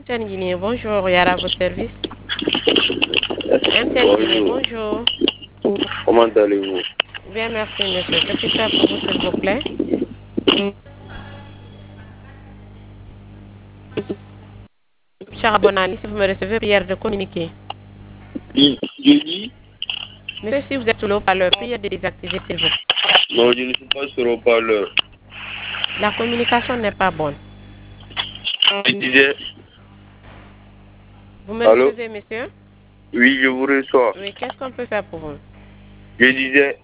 MTN Guinée, bonjour, Yara, à votre service. MTN Guinée, bonjour. Comment allez-vous? Bien, merci, monsieur. Que puis-je faire pour vous, s'il vous plaît? Cher Abonali, si vous me recevez, prière de communiquer. Jeudi? Monsieur, si vous êtes sur le haut-parleur, prière de désactiver, s'il vous plaît. Non, je ne suis pas sur le haut-parleur. La communication n'est pas bonne. Je disais... Vous me Allô? recevez, monsieur? Oui, je vous reçois. Oui, qu'est-ce qu'on peut faire pour vous? Je disais...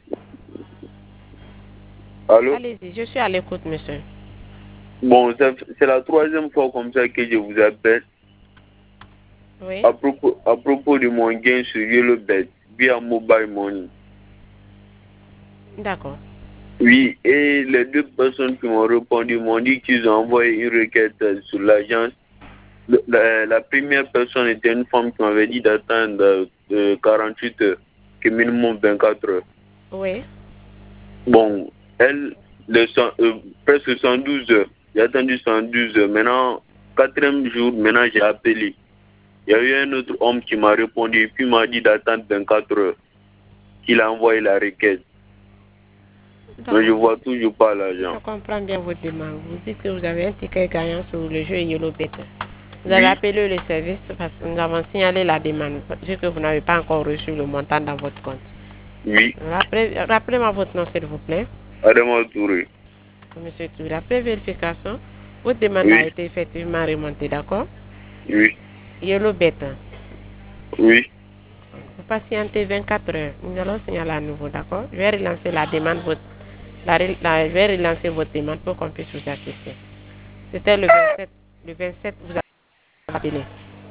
Allô? Allez-y, je suis à l'écoute, monsieur. Bon, c'est la troisième fois comme ça que je vous appelle. Oui. À propos de mon gain sur YellowBet via Mobile Money. D'accord. Oui, et les deux personnes qui m'ont répondu m'ont dit qu'ils ont envoyé une requête sur l'agence. La première personne était une femme qui m'avait dit d'attendre 48 heures, que minimum 24 heures. Oui. Bon, elle, presque 112 heures. J'ai attendu 112 heures. Maintenant, quatrième jour, maintenant j'ai appelé. Il y a eu un autre homme qui m'a répondu et puis m'a dit d'attendre 24 heures, qu'il a envoyé la requête. Mais je vois toujours pas l'argent. Je comprends bien votre demande. Vous dites que vous avez un ticket gagnant sur le jeu YellowBet. Vous avez appelé le service parce que nous avons signalé la demande, vu que vous n'avez pas encore reçu le montant dans votre compte. Oui. Rappelez-moi votre nom, s'il vous plaît. Adama Touré. Monsieur Touré, après vérification, votre demande a été effectivement remontée, d'accord? Oui. YellowBet. Oui. Vous patientez 24 heures. Nous allons signaler à nouveau, d'accord? Je vais relancer la demande, je vais relancer votre demande pour qu'on puisse vous assister. C'était le 27. Le 27, vous avez appelé.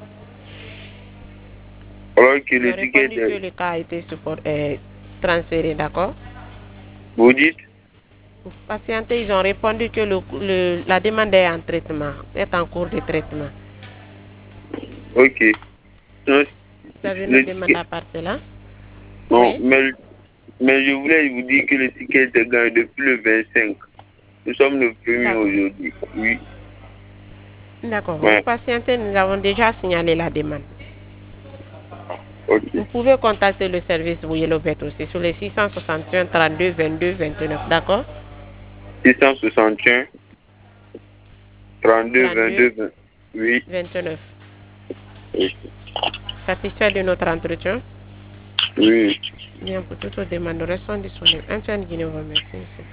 Alors que Ils le ont ticket répondu que le cas a été transféré, d'accord? Vous dites? Vous patientez, ils ont répondu que la demande est en traitement, est en cours de traitement. Ok. Vous avez une demande à part de là? Non, oui. mais je voulais vous dire que le ticket était gagné depuis le 25. Nous sommes le 1er aujourd'hui. Oui. D'accord. Vous patientez, nous avons déjà signalé la demande. Okay. Vous pouvez contacter le service YellowBet aussi sur les 661 32 22 29, d'accord? 661 32 22 oui. 29. Oui. Satisfait de notre entretien? Oui. Bien, pour toutes vos demandes, nous restons disponibles. MTN Guinée vous remercie.